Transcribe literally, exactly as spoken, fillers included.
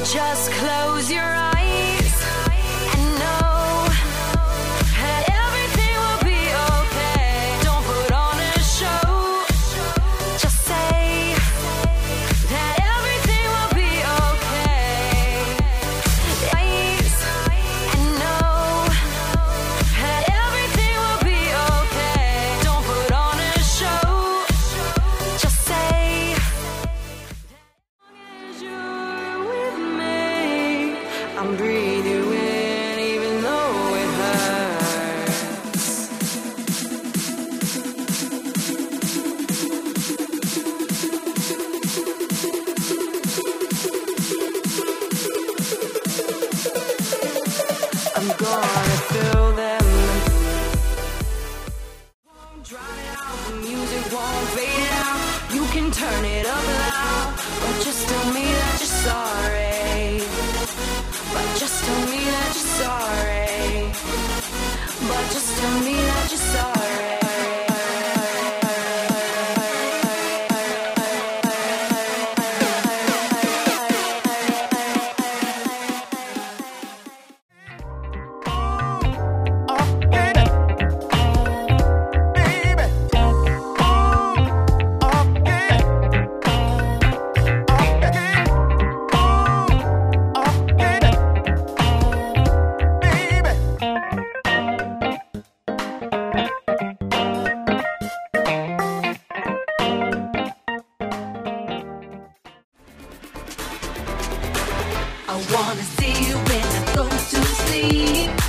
Just close your eyes and know that everything will be okay. Don't put on a show. Just say that everything will be okay. Eyes and know that everything will be okay. Don't put on a show. Just say as you're with me, I'm breathing you in even though it hurts. I'm gonna fill them. Won't drown it out, the music won't fade it out. You can turn it up loud, but just tell me that you're sorry. But just tell me that you're sorry. But just tell me that you're sorry. I wanna see you when I go to sleep.